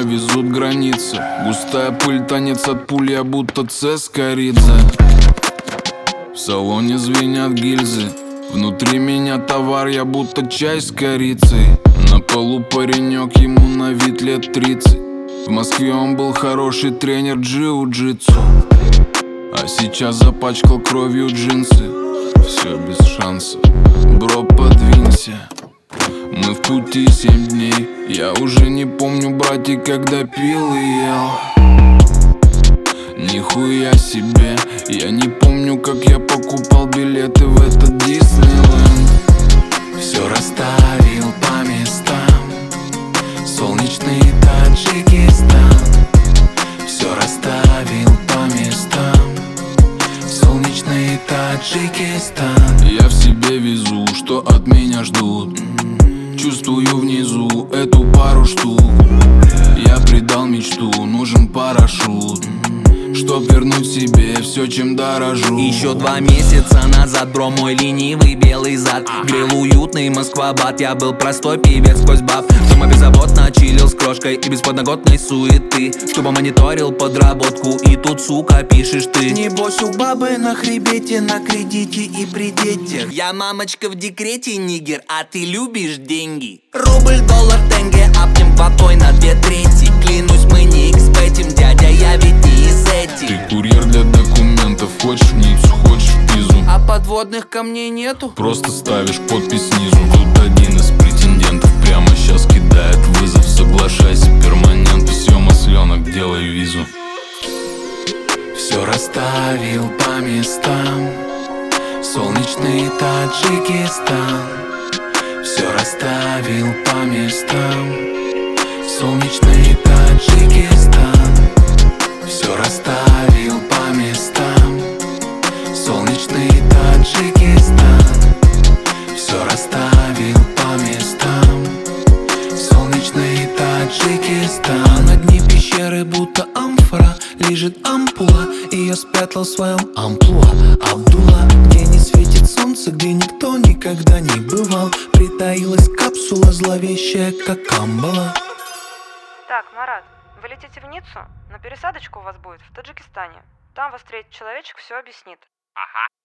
везут границы. Густая пыль, танец от пуль, я будто Цескоридзе. В салоне звенят гильзы, внутри меня товар, я будто чай с корицей. На полу паренек, ему на вид лет 30. В Москве он был хороший тренер джиу-джитсу, а сейчас запачкал кровью джинсы. Все без шансов, бро, подвинься. Мы в пути 7 дней. Я уже не помню, братик, когда пил и ел. Нихуя себе. Я не помню, как я покупал билеты в этот Диснейленд. Все расставил по местам. Солнечный Таджикистан. Все расставил по местам. Солнечный Таджикистан. Я в себе везу, что от меня ждут. Чувствую внизу эту пару штук. Я предал мечту, нужен парашют, чтоб вернуть себе все, чем дорожу. Еще 2 месяца назад, бро, мой ленивый белый зад грел уютный Москва-Бат. Я был простой певец сквозь баб. Дома беззаботно чилил с крошкой и без подноготной суеты. Тупо мониторил подработку, и тут, сука, пишешь ты. Небось у бабы на хребете, на кредите и при детях. Я мамочка в декрете, нигер, а ты любишь деньги. Рубль, доллар, тенге, апнем водой на 2/3. Клянусь, мы не экспетим, дядя, я ведь не из этих. Ты курьер для документов, хочешь в Ниццу, хочешь в Пизу. А подводных камней нету? Просто ставишь подпись снизу. Тут один из претендентов прямо сейчас кидает вызов. Соглашайся, перманент. Все, масленок, делай визу. Все расставил по местам. Солнечный Таджикистан. Все расставил по местам. Солнечный Таджикистан. Все расставил по местам. Солнечный Таджикистан. Все расставил по местам. Солнечный Таджикистан. На дне пещеры будто амфора лежит ампула, и я спрятал в своем амплуа Абдулла. Где не светит солнце, где никто никогда не бывал, притаилась капсула зловещая, как Камбала. Так, Марат, вы летите в Ниццу, но пересадочка у вас будет в Таджикистане. Там вас встретит человечек, все объяснит. Ага.